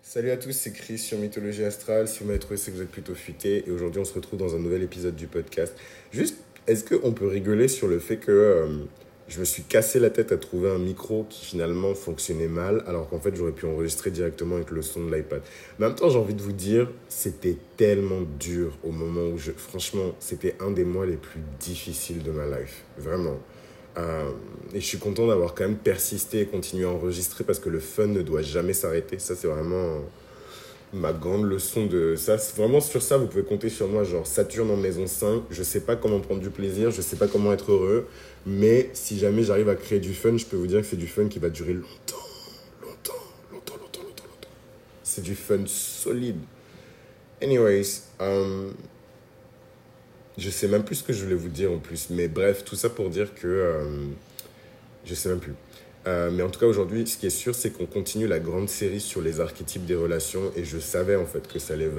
Salut à tous, c'est Chris sur Mythologie Astrale. Si vous m'avez trouvé, c'est que vous êtes plutôt futé. Et aujourd'hui, on se retrouve dans un nouvel épisode du podcast. Juste, est-ce qu'on peut rigoler sur le fait que je me suis cassé la tête à trouver un micro qui finalement fonctionnait mal, alors qu'en fait, j'aurais pu enregistrer directement avec le son de l'iPad. Mais en même temps, j'ai envie de vous dire, c'était tellement dur au moment où Franchement, c'était un des mois les plus difficiles de ma life. Vraiment. Et je suis content d'avoir quand même persisté et continué à enregistrer parce que le fun ne doit jamais s'arrêter. Ça, c'est vraiment ma grande leçon de ça. Vraiment, sur ça, vous pouvez compter sur moi. Genre, Saturne en maison 5, je sais pas comment prendre du plaisir, je sais pas comment être heureux. Mais si jamais j'arrive à créer du fun, je peux vous dire que c'est du fun qui va durer longtemps. Longtemps, longtemps, longtemps, longtemps, longtemps. C'est du fun solide. Anyways, je sais même plus ce que je voulais vous dire en plus. Mais bref, tout ça pour dire que je sais même plus. Mais en tout cas, aujourd'hui, ce qui est sûr, c'est qu'on continue la grande série sur les archétypes des relations. Et je savais en fait que ça allait.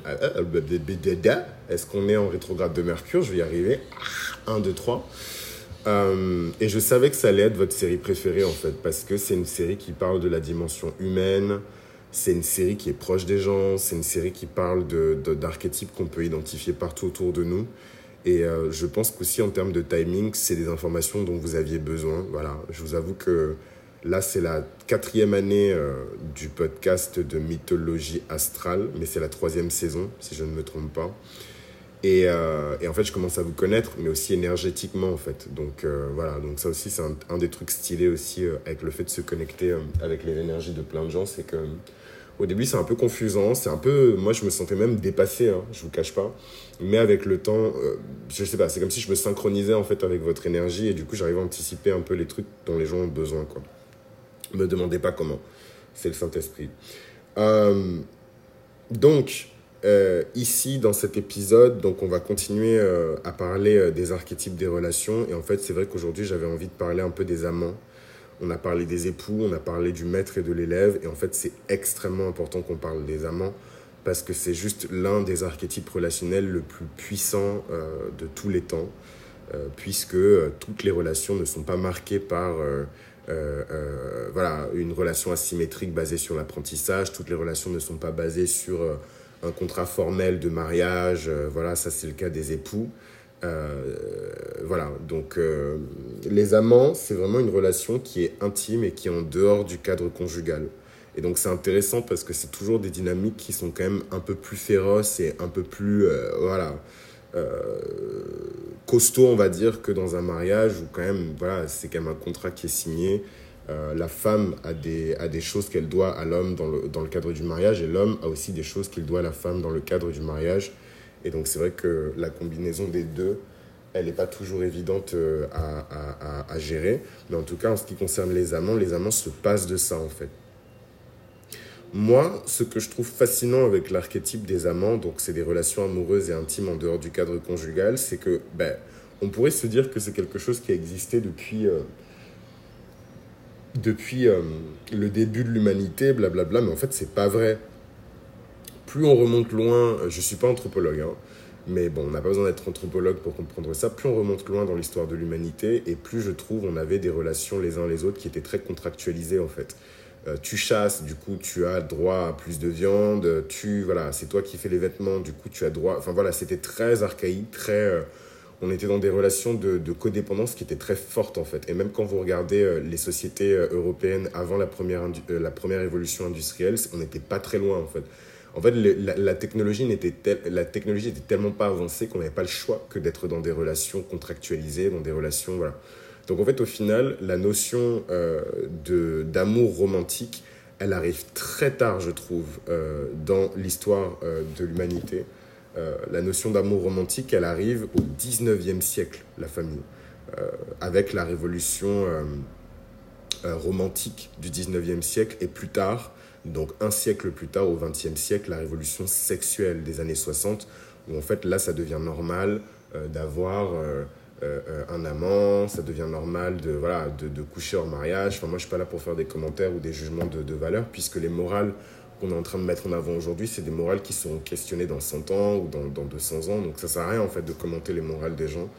Est-ce qu'on est en rétrograde de Mercure? Je vais y arriver. 1, 2, 3. Et je savais que ça allait être votre série préférée en fait. Parce que c'est une série qui parle de la dimension humaine. C'est une série qui est proche des gens. C'est une série qui parle d'archétypes qu'on peut identifier partout autour de nous. Et je pense qu'aussi en termes de timing, c'est des informations dont vous aviez besoin. Voilà, je vous avoue que là, c'est la 4e année du podcast de Mythologie Astrale, mais c'est la 3e saison, si je ne me trompe pas. Et en fait, je commence à vous connaître, mais aussi énergétiquement, en fait. Donc voilà, donc ça aussi, c'est un des trucs stylés aussi avec le fait de se connecter avec les énergies de plein de gens, c'est que au début, c'est un peu confusant, c'est un peu... Moi, je me sentais même dépassé, hein, je vous cache pas. Mais avec le temps, je sais pas, c'est comme si je me synchronisais en fait avec votre énergie et du coup, j'arrive à anticiper un peu les trucs dont les gens ont besoin, quoi. Me demandez pas comment. C'est le Saint-Esprit. Euh, donc, ici, dans cet épisode, donc on va continuer à parler des archétypes des relations. Et en fait, c'est vrai qu'aujourd'hui, j'avais envie de parler un peu des amants. On a parlé des époux, on a parlé du maître et de l'élève. Et en fait, c'est extrêmement important qu'on parle des amants parce que c'est juste l'un des archétypes relationnels le plus puissant de tous les temps, puisque toutes les relations ne sont pas marquées par voilà, une relation asymétrique basée sur l'apprentissage. Toutes les relations ne sont pas basées sur un contrat formel de mariage. Voilà, ça c'est le cas des époux. Voilà, donc les amants, c'est vraiment une relation qui est intime et qui est en dehors du cadre conjugal. Et donc c'est intéressant parce que c'est toujours des dynamiques qui sont quand même un peu plus féroces et un peu plus, voilà, costaud, on va dire, que dans un mariage où quand même, voilà, c'est quand même un contrat qui est signé. La femme a des choses qu'elle doit à l'homme dans le cadre du mariage et l'homme a aussi des choses qu'il doit à la femme dans le cadre du mariage. Et donc c'est vrai que la combinaison des deux, elle n'est pas toujours évidente à gérer. Mais en tout cas, en ce qui concerne les amants se passent de ça en fait. Moi, ce que je trouve fascinant avec l'archétype des amants, donc c'est des relations amoureuses et intimes en dehors du cadre conjugal, c'est que, ben, on pourrait se dire que c'est quelque chose qui a existé depuis le début de l'humanité, blablabla, mais en fait, c'est pas vrai. Plus on remonte loin, je suis pas anthropologue, hein, mais bon, on n'a pas besoin d'être anthropologue pour comprendre ça. Plus on remonte loin dans l'histoire de l'humanité, et plus je trouve on avait des relations les uns les autres qui étaient très contractualisées en fait. Tu chasses, du coup tu as droit à plus de viande, voilà, c'est toi qui fais les vêtements, du coup tu as droit... Enfin voilà, c'était très archaïque, on était dans des relations de codépendance qui étaient très fortes en fait. Et même quand vous regardez les sociétés européennes avant la première évolution industrielle, on n'était pas très loin en fait. En fait, la technologie était tellement pas avancée qu'on n'avait pas le choix que d'être dans des relations contractualisées, dans des relations... Voilà. Donc en fait, au final, la notion d'amour romantique, elle arrive très tard, je trouve, dans l'histoire de l'humanité. La notion d'amour romantique, elle arrive au 19e siècle, la famille, avec la révolution romantique du 19e siècle et plus tard, donc un siècle plus tard, au 20e siècle, la révolution sexuelle des années 60, où en fait là, ça devient normal d'avoir... un amant, ça devient normal de coucher en mariage. Enfin, moi, je ne suis pas là pour faire des commentaires ou des jugements de valeur, puisque les morales qu'on est en train de mettre en avant aujourd'hui, c'est des morales qui seront questionnées dans 100 ans ou dans 200 ans. Donc, ça ne sert à rien, en fait, de commenter les morales des gens.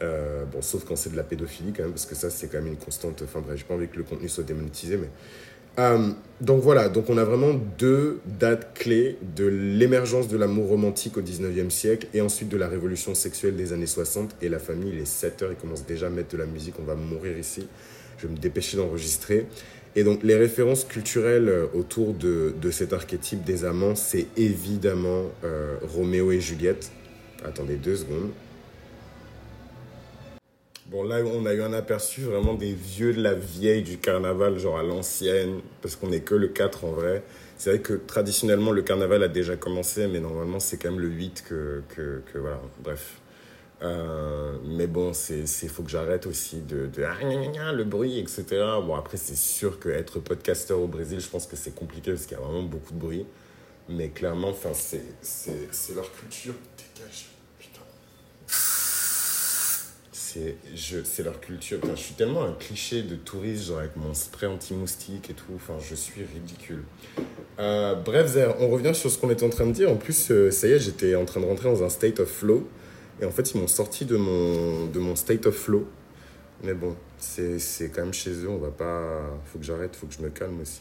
Sauf quand c'est de la pédophilie, quand même, parce que ça, c'est quand même une constante. Enfin, bref, j'ai pas envie que le contenu soit démonétisé, mais Donc voilà, donc on a vraiment deux dates clés de l'émergence de l'amour romantique au 19e siècle et ensuite de la révolution sexuelle des années 60. Et la famille, il est 7 heures, ils commencent déjà à mettre de la musique, on va mourir ici. Je vais me dépêcher d'enregistrer. Et donc les références culturelles autour de cet archétype des amants, c'est évidemment Roméo et Juliette. Attendez 2 secondes. Bon, là, on a eu un aperçu vraiment des vieux de la vieille du carnaval, genre à l'ancienne, parce qu'on n'est que le 4 en vrai. C'est vrai que traditionnellement, le carnaval a déjà commencé, mais normalement, c'est quand même le 8 que voilà, bref. Mais bon, faut que j'arrête aussi de ah, gna, gna, gna, le bruit, etc. Bon, après, c'est sûr qu'être podcasteur au Brésil, je pense que c'est compliqué parce qu'il y a vraiment beaucoup de bruit. Mais clairement, enfin, c'est leur culture. Dégage. C'est leur culture. Enfin, je suis tellement un cliché de touriste, genre avec mon spray anti-moustique et tout. Enfin, je suis ridicule. Bref, Zer, on revient sur ce qu'on était en train de dire. En plus, ça y est, j'étais en train de rentrer dans un state of flow. Et en fait, ils m'ont sorti de mon state of flow. Mais bon, c'est quand même chez eux. On va pas... Faut que j'arrête, faut que je me calme aussi.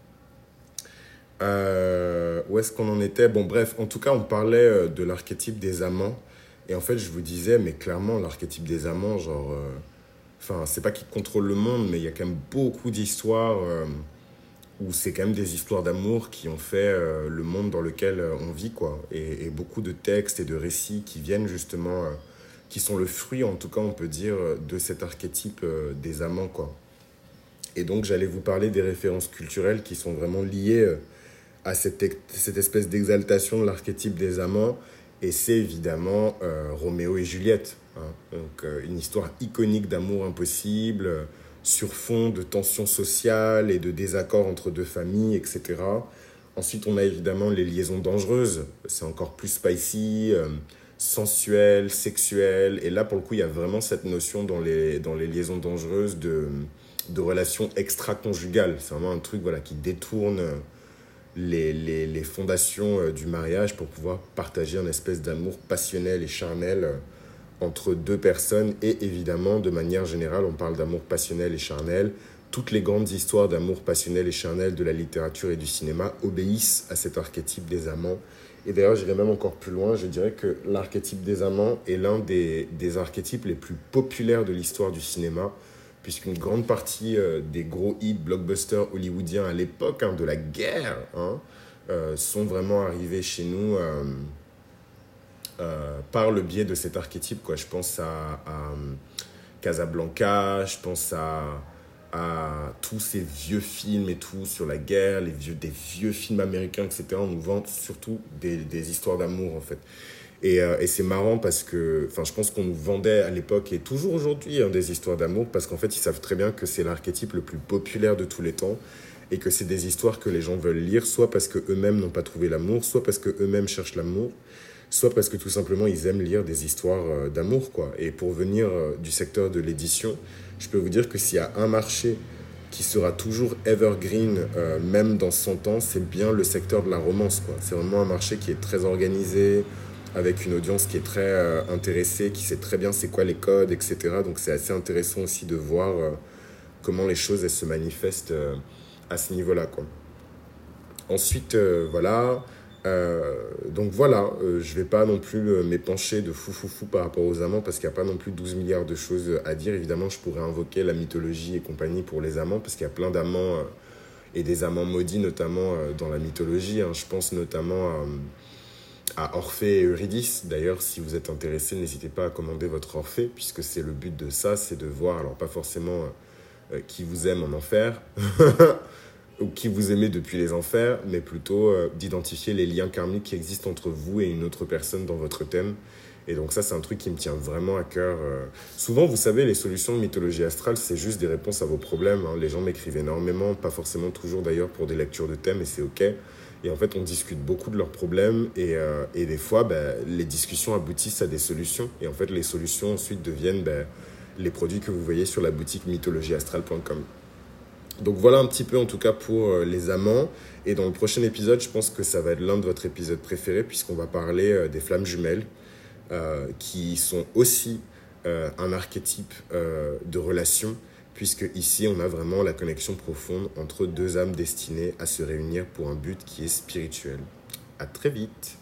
Où est-ce qu'on en était? Bon, bref, en tout cas, on parlait de l'archétype des amants. Et en fait, je vous disais, mais clairement, l'archétype des amants, genre... Enfin, c'est pas qu'ils contrôlent le monde, mais il y a quand même beaucoup d'histoires où c'est quand même des histoires d'amour qui ont fait le monde dans lequel on vit, quoi. Et beaucoup de textes et de récits qui viennent justement... qui sont le fruit, en tout cas, on peut dire, de cet archétype des amants, quoi. Et donc, j'allais vous parler des références culturelles qui sont vraiment liées à cette espèce d'exaltation de l'archétype des amants. Et c'est évidemment Roméo et Juliette. Hein. Donc, une histoire iconique d'amour impossible, sur fond de tensions sociales et de désaccords entre deux familles, etc. Ensuite, on a évidemment les liaisons dangereuses. C'est encore plus spicy, sensuel, sexuel. Et là, pour le coup, il y a vraiment cette notion dans les liaisons dangereuses de relations extra-conjugales. C'est vraiment un truc voilà, qui détourne les fondations du mariage pour pouvoir partager un espèce d'amour passionnel et charnel entre deux personnes. Et évidemment, de manière générale, on parle d'amour passionnel et charnel. Toutes les grandes histoires d'amour passionnel et charnel de la littérature et du cinéma obéissent à cet archétype des amants. Et d'ailleurs, j'irais même encore plus loin, je dirais que l'archétype des amants est l'un des archétypes les plus populaires de l'histoire du cinéma, puisqu'une grande partie des gros hits blockbusters hollywoodiens à l'époque de la guerre sont vraiment arrivés chez nous par le biais de cet archétype, quoi. Je pense à Casablanca, je pense à tous ces vieux films et tout sur la guerre, des vieux films américains, etc. On nous vend surtout des histoires d'amour, en fait. Et c'est marrant parce que je pense qu'on nous vendait à l'époque et toujours aujourd'hui des histoires d'amour parce qu'en fait, ils savent très bien que c'est l'archétype le plus populaire de tous les temps et que c'est des histoires que les gens veulent lire, soit parce qu'eux-mêmes n'ont pas trouvé l'amour, soit parce qu'eux-mêmes cherchent l'amour, soit parce que tout simplement, ils aiment lire des histoires d'amour, quoi. Et pour venir du secteur de l'édition, je peux vous dire que s'il y a un marché qui sera toujours evergreen, même dans 100 ans, c'est bien le secteur de la romance, quoi. C'est vraiment un marché qui est très organisé, avec une audience qui est très intéressée, qui sait très bien c'est quoi les codes, etc. Donc c'est assez intéressant aussi de voir comment les choses elles se manifestent à ce niveau-là, quoi. Ensuite, voilà. Donc voilà, je vais pas non plus m'épancher de fou par rapport aux amants parce qu'il n'y a pas non plus 12 milliards de choses à dire. Évidemment, je pourrais invoquer la mythologie et compagnie pour les amants parce qu'il y a plein d'amants et des amants maudits notamment dans la mythologie. Hein. Je pense notamment à Orphée et Eurydice. D'ailleurs, si vous êtes intéressé, n'hésitez pas à commander votre Orphée, puisque c'est le but de ça, c'est de voir, alors pas forcément qui vous aime en enfer, ou qui vous aimez depuis les enfers, mais plutôt d'identifier les liens karmiques qui existent entre vous et une autre personne dans votre thème. Et donc ça, c'est un truc qui me tient vraiment à cœur. Souvent, vous savez, les solutions de mythologie astrale, c'est juste des réponses à vos problèmes. Hein. Les gens m'écrivent énormément, pas forcément toujours d'ailleurs pour des lectures de thèmes, et c'est OK. Et en fait, on discute beaucoup de leurs problèmes et des fois, les discussions aboutissent à des solutions. Et en fait, les solutions ensuite deviennent les produits que vous voyez sur la boutique mythologieastrale.com. Donc voilà un petit peu en tout cas pour les amants. Et dans le prochain épisode, je pense que ça va être l'un de votre épisode préféré puisqu'on va parler des flammes jumelles qui sont aussi un archétype de relation puisque ici, on a vraiment la connexion profonde entre deux âmes destinées à se réunir pour un but qui est spirituel. À très vite!